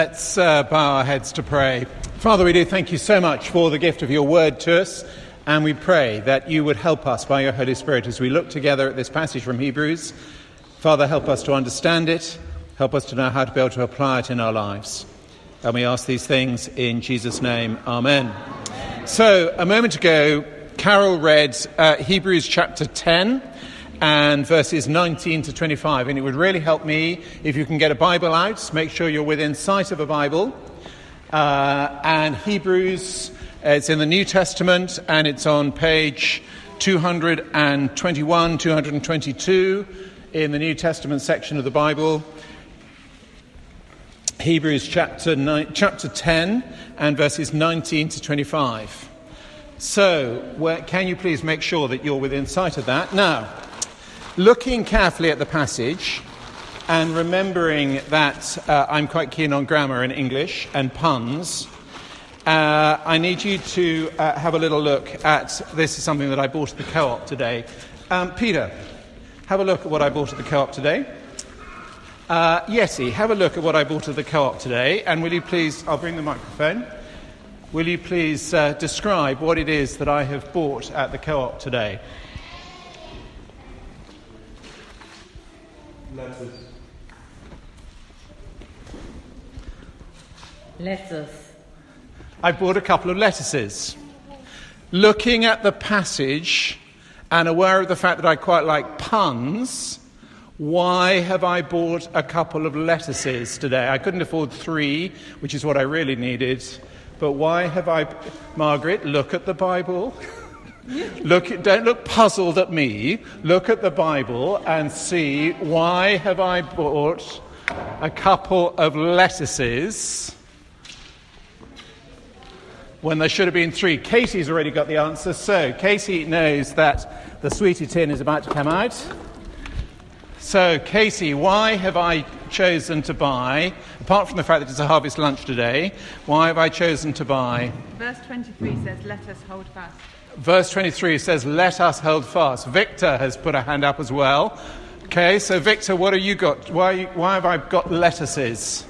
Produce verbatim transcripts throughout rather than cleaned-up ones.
Let's uh, bow our heads to pray. Father, we do thank you so much for the gift of your word to us, and we pray that you would help us by your Holy Spirit as we look together at this passage from Hebrews. Father, help us to understand it, help us to know how to be able to apply it in our lives. And we ask these things in Jesus' name. Amen. Amen. So, a moment ago, Carol read uh, Hebrews chapter ten and verses nineteen to twenty-five, and it would really help me if you can get a Bible out. Make sure you're within sight of a Bible. Uh, and Hebrews, it's in the New Testament, and it's on page two twenty-one, two twenty-two in the New Testament section of the Bible. Hebrews chapter nine, chapter ten and verses nineteen to twenty-five. So, where, can you please make sure that you're within sight of that? Now, looking carefully at the passage and remembering that uh, I'm quite keen on grammar in English and puns, uh, I need you to uh, have a little look at, this is something that I bought at the Co-op today. Um, Peter, have a look at what I bought at the Co-op today. Uh, Yessie, have a look at what I bought at the Co-op today, and will you please, I'll bring the microphone, will you please uh, describe what it is that I have bought at the Co-op today? Lettuce. Lettuce. I bought a couple of lettuces. Looking at the passage and aware of the fact that I quite like puns, why have I bought a couple of lettuces today? I couldn't afford three, which is what I really needed. But why have I... Margaret, look at the Bible. Look, don't look puzzled at me. Look at the Bible and see, why have I bought a couple of lettuces when there should have been three? Casey's already got the answer. So, Casey knows that the sweetie tin is about to come out. So, Casey, why have I chosen to buy, apart from the fact that it's a harvest lunch today, why have I chosen to buy? Verse twenty-three says, let us hold fast. Verse twenty-three says, let us hold fast. Victor has put a hand up as well. Okay, so Victor, what have you got? Why, why have I got lettuces?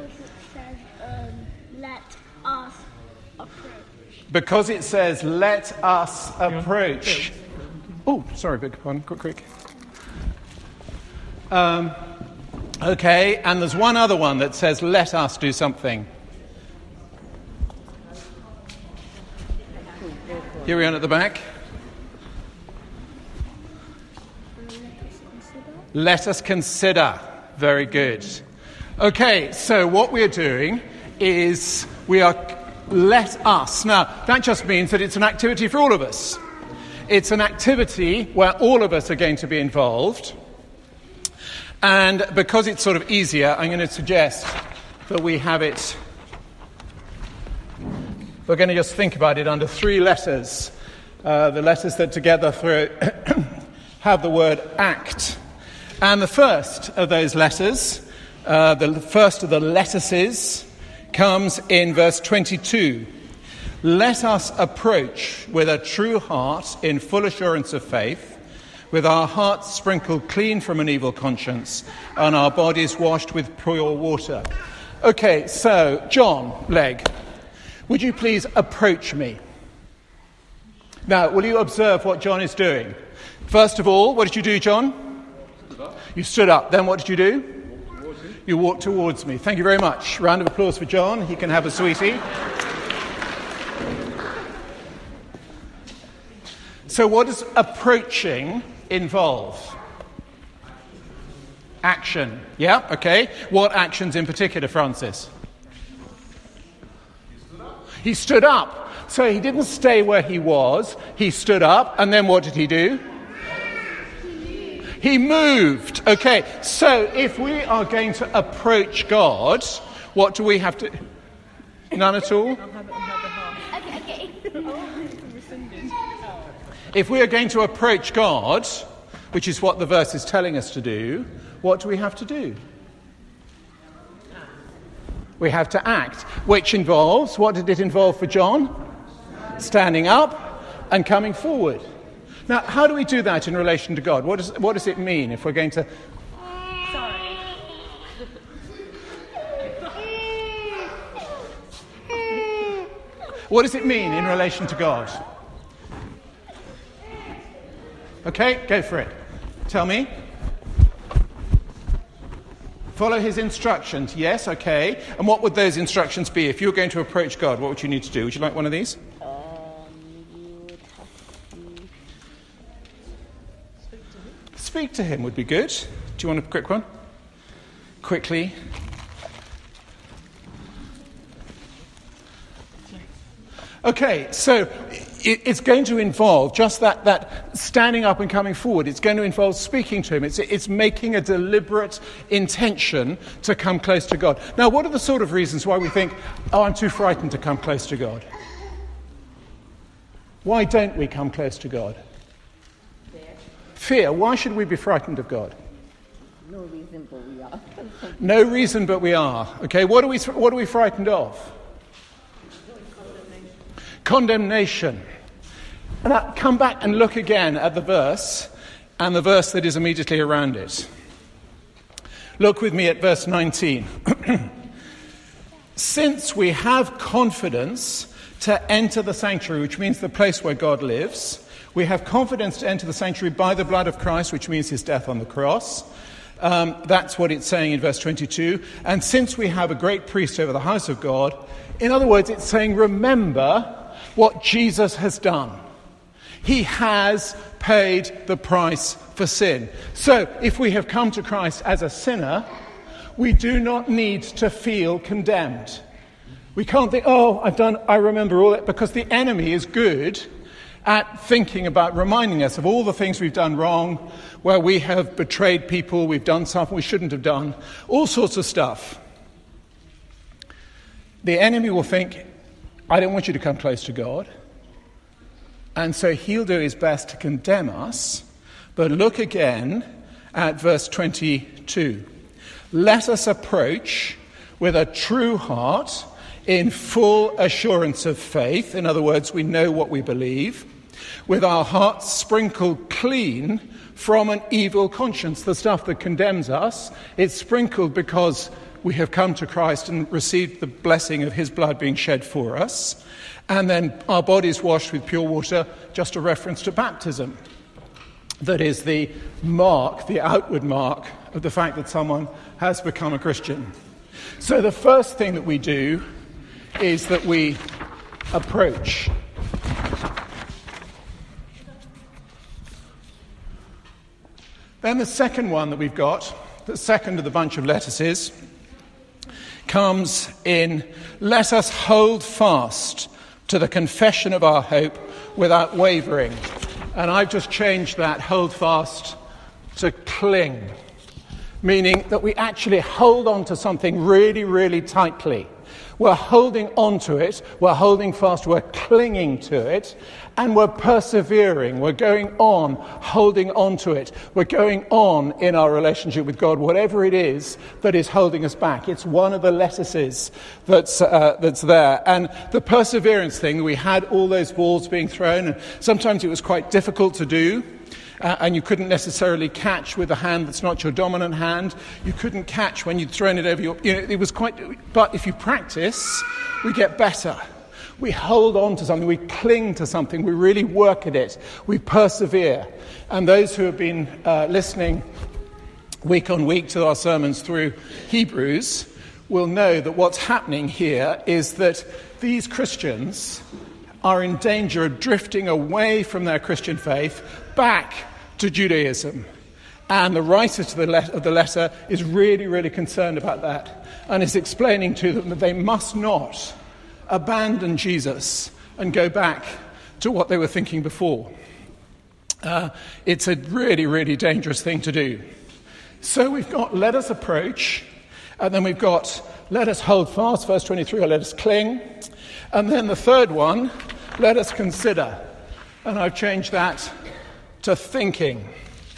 Because it says, let us approach. Oh, sorry, beg your pardon. Quick, quick. Um, okay, and there's one other one that says, let us do something. Here we are at the back. Let us consider. Very good. Okay, so what we're doing is we are let us. Now, that just means that it's an activity for all of us. It's an activity where all of us are going to be involved. And because it's sort of easier, I'm going to suggest that we have it... We're going to just think about it under three letters. Uh, the letters that together through have the word act. And the first of those letters, uh, the first of the lettuces, comes in verse twenty-two. Let us approach with a true heart in full assurance of faith, with our hearts sprinkled clean from an evil conscience, and our bodies washed with pure water. Okay, so, John Legg, would you please approach me? Now, will you observe what John is doing? First of all, what did you do, John? Stood up. You stood up. Then what did you do? Walked you walked towards me. Thank you very much. Round of applause for John. He can have a sweetie. So what does approaching involve? Action. Yeah, okay. What actions in particular, Francis? He stood up. So he didn't stay where he was. He stood up. And then what did he do? He moved. Okay. So if we are going to approach God, what do we have to... None at all? Okay, okay. If we are going to approach God, which is what the verse is telling us to do, what do we have to do? We have to act, which involves, what did it involve for John? Standing up and coming forward. Now, how do we do that in relation to God? What does, what does it mean if we're going to... Sorry. What does it mean in relation to God? Okay, go for it. Tell me. Follow his instructions. Yes, okay. And what would those instructions be? If you were going to approach God, what would you need to do? Would you like one of these? Um, you would have to speak to him. Speak to him would be good. Do you want a quick one? Quickly. Okay, so it's going to involve just that, that standing up and coming forward. It's going to involve speaking to him. It's, it's making a deliberate intention to come close to God. Now, what are the sort of reasons why we think, oh, I'm too frightened to come close to God? Why don't we come close to God? Fear. Fear. Why should we be frightened of God? No reason, but we are. No reason, but we are. Okay, what are we, what are we frightened of? Condemnation. And now come back and look again at the verse and the verse that is immediately around it. Look with me at verse nineteen. Since we have confidence to enter the sanctuary, which means the place where God lives, we have confidence to enter the sanctuary by the blood of Christ, which means his death on the cross. Um, that's what it's saying in verse twenty-two. And since we have a great priest over the house of God, in other words, it's saying, remember what Jesus has done. He has paid the price for sin. So, if we have come to Christ as a sinner, we do not need to feel condemned. We can't think, oh, I've done, I remember all that, because the enemy is good at thinking about reminding us of all the things we've done wrong, where we have betrayed people, we've done something we shouldn't have done, all sorts of stuff. The enemy will think, I don't want you to come close to God. And so he'll do his best to condemn us. But look again at verse twenty-two. Let us approach with a true heart in full assurance of faith. In other words, we know what we believe. With our hearts sprinkled clean from an evil conscience. The stuff that condemns us, it's sprinkled because we have come to Christ and received the blessing of his blood being shed for us. And then our bodies washed with pure water, just a reference to baptism. That is the mark, the outward mark of the fact that someone has become a Christian. So the first thing that we do is that we approach. Then the second one that we've got, the second of the bunch of lettuces, comes in, let us hold fast to the confession of our hope without wavering. And I've just changed that hold fast to cling, meaning that we actually hold on to something really, really tightly. We're holding on to it, we're holding fast, we're clinging to it, and we're persevering. We're going on, holding on to it. We're going on in our relationship with God, whatever it is that is holding us back. It's one of the lettuces that's, uh, that's there. And the perseverance thing, we had all those balls being thrown, and sometimes it was quite difficult to do. Uh, and you couldn't necessarily catch with a hand that's not your dominant hand. You couldn't catch when you'd thrown it over your... You know, it was quite... But if you practice, we get better. We hold on to something. We cling to something. We really work at it. We persevere. And those who have been uh, listening week on week to our sermons through Hebrews will know that what's happening here is that these Christians are in danger of drifting away from their Christian faith back to Judaism. And the writer to the let- of the letter is really, really concerned about that and is explaining to them that they must not abandon Jesus and go back to what they were thinking before. Uh, it's a really, really dangerous thing to do. So we've got let us approach, and then we've got let us hold fast, verse twenty-three, or let us cling. And then the third one, let us consider. And I've changed that to thinking.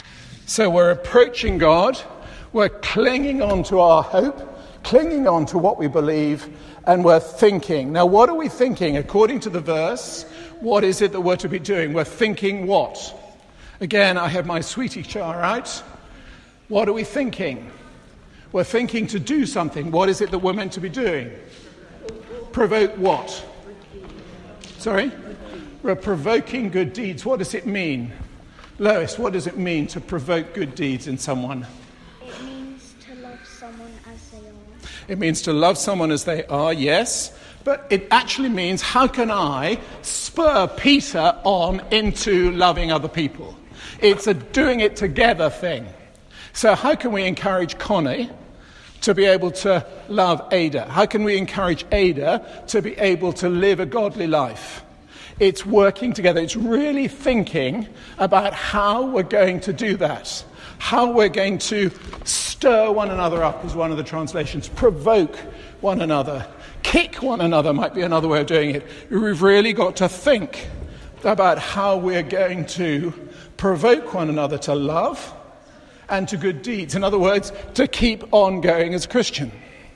So we're approaching God, we're clinging on to our hope, clinging on to what we believe, and we're thinking. Now, what are we thinking? According to the verse, what is it that we're to be doing? We're thinking what? Again, I have my sweetie chart out. What are we thinking? We're thinking to do something. What is it that we're meant to be doing? Provoke what? Sorry? We're provoking good deeds. What does it mean? Lois, what does it mean to provoke good deeds in someone? It means to love someone as they are. It means to love someone as they are, yes. But it actually means, how can I spur Peter on into loving other people? It's a doing it together thing. So how can we encourage Connie to be able to love Ada? How can we encourage Ada to be able to live a godly life? It's working together. It's really thinking about how we're going to do that. How we're going to stir one another up is one of the translations. Provoke one another. Kick one another might be another way of doing it. We've really got to think about how we're going to provoke one another to love and to good deeds. In other words, to keep on going as a Christian.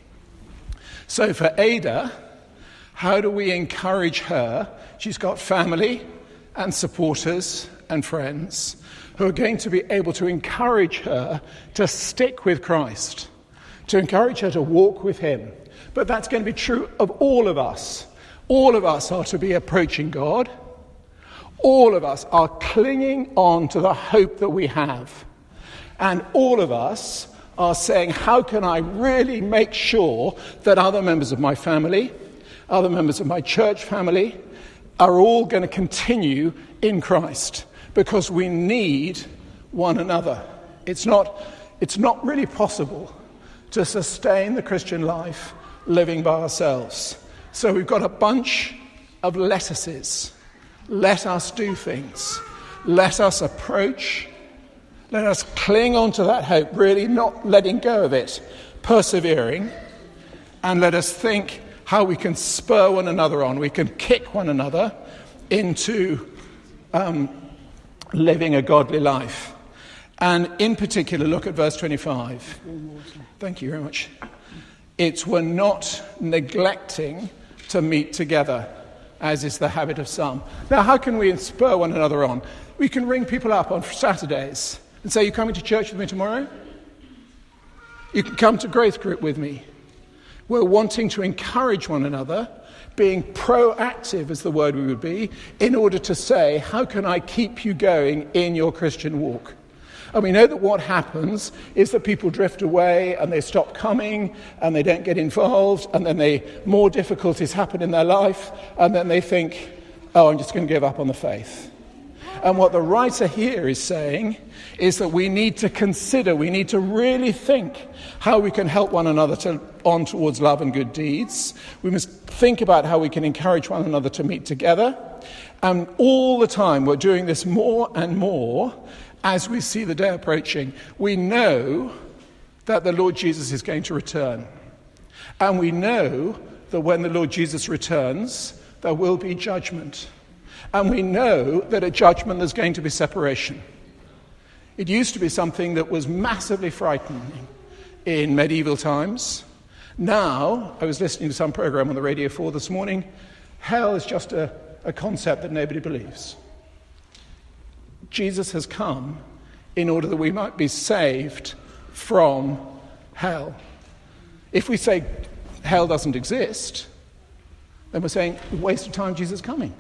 So for Ada, how do we encourage her? She's got family and supporters and friends who are going to be able to encourage her to stick with Christ, to encourage her to walk with him. But that's going to be true of all of us. All of us are to be approaching God. All of us are clinging on to the hope that we have. And all of us are saying, how can I really make sure that other members of my family, other members of my church family, are all going to continue in Christ? Because we need one another. It's not, it's not really possible to sustain the Christian life living by ourselves. So we've got a bunch of lettuces. Let us do things. Let us approach. Let us cling on to that hope, really not letting go of it, persevering. And let us think how we can spur one another on. We can kick one another into um, living a godly life. And in particular, look at verse twenty-five. Thank you very much. It's we're not neglecting to meet together, as is the habit of some. Now, how can we spur one another on? We can ring people up on Saturdays and say, you coming to church with me tomorrow? You can come to Grace Group with me. We're wanting to encourage one another, being proactive is the word we would be, in order to say, how can I keep you going in your Christian walk? And we know that what happens is that people drift away and they stop coming and they don't get involved, and then they more difficulties happen in their life, and then they think, oh, I'm just going to give up on the faith. And what the writer here is saying is that we need to consider, we need to really think how we can help one another to, on towards love and good deeds. We must think about how we can encourage one another to meet together. And all the time we're doing this more and more as we see the day approaching. We know that the Lord Jesus is going to return. And we know that when the Lord Jesus returns, there will be judgment. And we know that at judgment there's going to be separation. It used to be something that was massively frightening in medieval times. Now, I was listening to some program on the Radio four this morning, hell is just a, a concept that nobody believes. Jesus has come in order that we might be saved from hell. If we say hell doesn't exist, then we're saying, waste of time, Jesus is coming.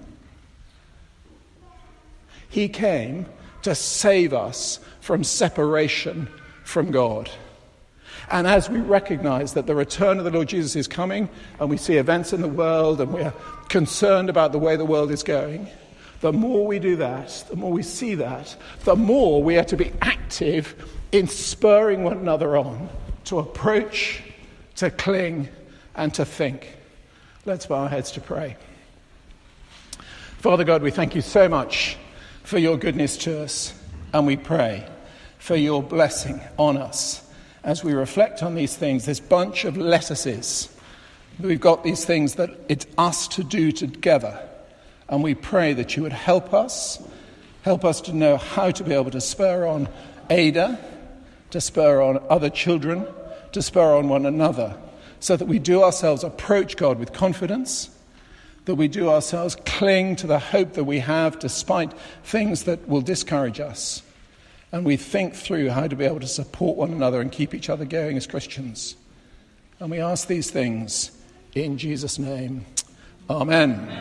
He came to save us from separation from God. And as we recognize that the return of the Lord Jesus is coming, and we see events in the world, and we're concerned about the way the world is going, the more we do that, the more we see that, the more we are to be active in spurring one another on to approach, to cling, and to think. Let's bow our heads to pray. Father God, we thank you so much for your goodness to us, and we pray for your blessing on us as we reflect on these things, this bunch of lettuces. We've got these things that it's us to do together, and we pray that you would help us, help us to know how to be able to spur on Ada, to spur on other children, to spur on one another, so that we do ourselves approach God with confidence, that we do ourselves cling to the hope that we have despite things that will discourage us. And we think through how to be able to support one another and keep each other going as Christians. And we ask these things in Jesus' name. Amen.